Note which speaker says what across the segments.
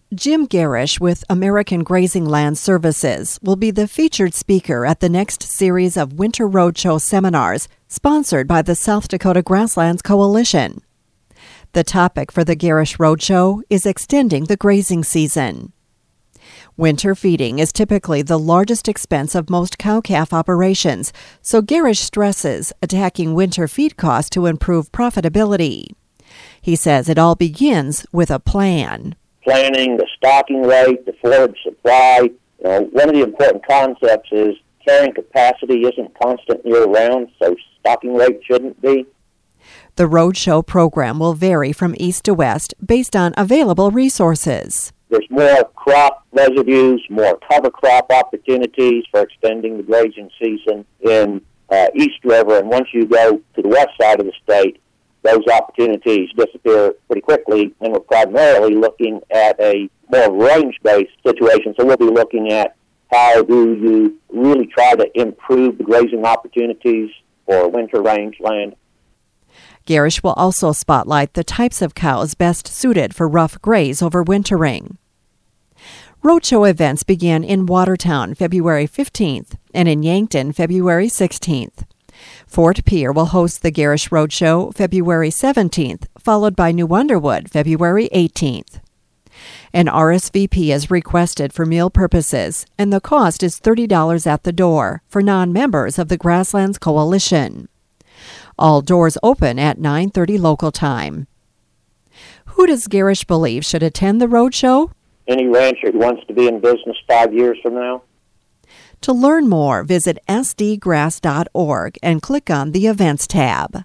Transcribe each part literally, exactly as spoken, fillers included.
Speaker 1: Jim Garish with American Grazing Land Services will be the featured speaker at the next series of Winter Roadshow seminars sponsored by the South Dakota Grasslands Coalition. The topic for the Garish Roadshow is extending the grazing season. Winter feeding is typically the largest expense of most cow-calf operations, so Garish stresses attacking winter feed costs to improve profitability. He says it all begins with a plan.
Speaker 2: Planning, the stocking rate, the forage supply. You know, one of the important concepts is carrying capacity isn't constant year-round, so stocking rate shouldn't be.
Speaker 1: The Roadshow program will vary from east to west based on available resources.
Speaker 2: There's more crop residues, more cover crop opportunities for extending the grazing season in uh, East River, and once you go to the west side of the state, those opportunities disappear pretty quickly, and we're primarily looking at a more range-based situation. So we'll be looking at how do you really try to improve the grazing opportunities for winter range land.
Speaker 1: Garish will also spotlight the types of cows best suited for rough graze over wintering. Roadshow events begin in Watertown February fifteenth and in Yankton February sixteenth. Fort Pierre will host the Garish Roadshow February seventeenth, followed by New Underwood February eighteenth. An R S V P is requested for meal purposes, and the cost is thirty dollars at the door for non-members of the Grasslands Coalition. All doors open at nine thirty local time. Who does Garish believe should attend the Roadshow?
Speaker 2: Any rancher who wants to be in business five years from now.
Speaker 1: To learn more, visit s d grass dot org and click on the Events tab.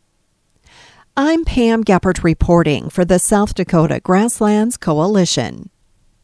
Speaker 1: I'm Pam Geppert reporting for the South Dakota Grasslands Coalition.